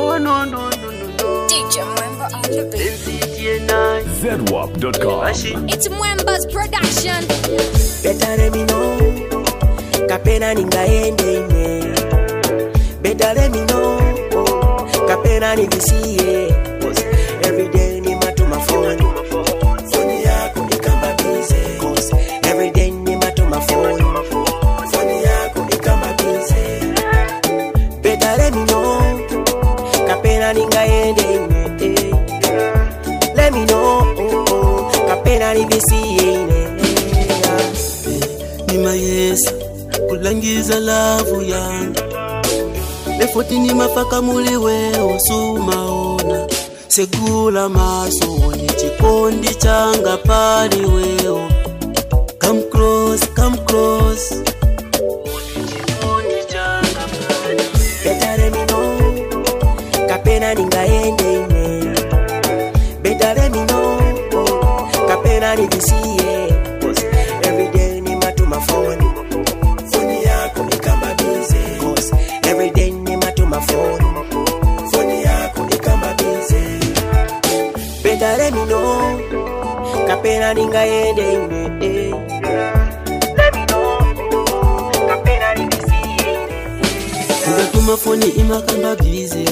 Oh no. DJ Mwemba on the beat. ZWAP.com. It's Mwemba's production. Better let me know. Kapena ningaende ine. Better let me know. Kapena nivisiye. Every day ni matu mafoni. Phone yako ikamba busy. Every day ni matu mafoni. Phone yako ikamba busy. Better let me know. Kapena ningaende ine. Let me know. Kapena nivisiye ine. Nima yes kulangiza lavu yangu lefoti ni mafaka muli wewe sumaona segula maso ni chikondi changa pali wewe come close chikondi changa pali Better let me know. Kapena ningaende ine. Better let me know. Kapena nivisiye. Every day ni matu mafoni. Phone yako ikamba busy. Every day ni matu mafoni. Phone yako ikamba busy. Better let me know. Kapena ningaende ine. Let me know. Kapena nivisiye. ungatuma foni imakamba busy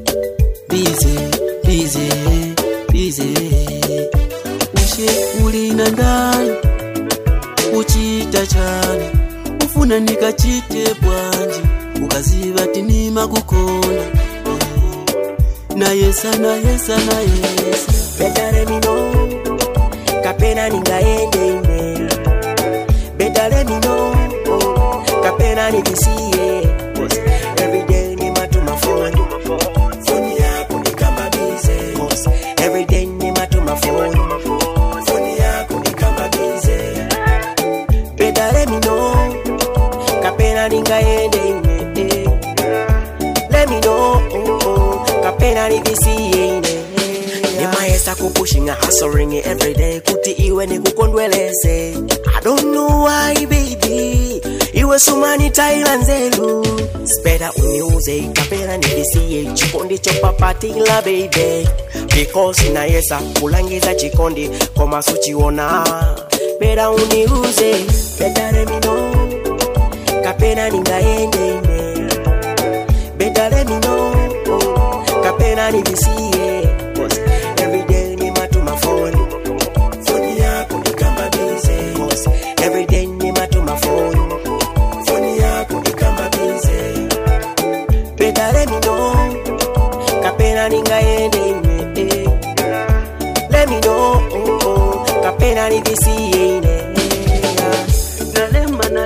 ushe ulina ndani uchita chani ufuna nikachite bwanji ukaziva tinima kukonda na yesa Better let me know. Kapena ningaende ine. Better let me know. Kapena nivisiye. Every day ni matu mafoni. Phone yako ikamba busy. Every day ni matu mafoni. Phone yako ikamba busy. Better let me know. Kapena ningaende ine. Let me know. Kapena nivisiye ine. Nimaesa kupushinga hustling every day kuti iwe nikukondweleze. I don't know why baby iwe sumani tailanzelu. It's better uniuze kapena nivisiye chikondi chopapatila baby. Because naesa kulangiza chikondi koma suchiona. Better uniuze. Better let me know. Kapena ningaende ine. Better let me know. Kapena nivisiye. Every day ni matu mafoni. Phone yako ikamba busy. Every day ni matu mafoni. Phone yako ikamba busy. Better let me know. Kapena ningaende ine. Let me know. Kapena nivisiye ine. nalema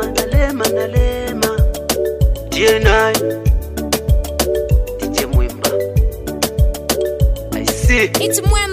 DNA DJ Mwemba I see It's Mwemba.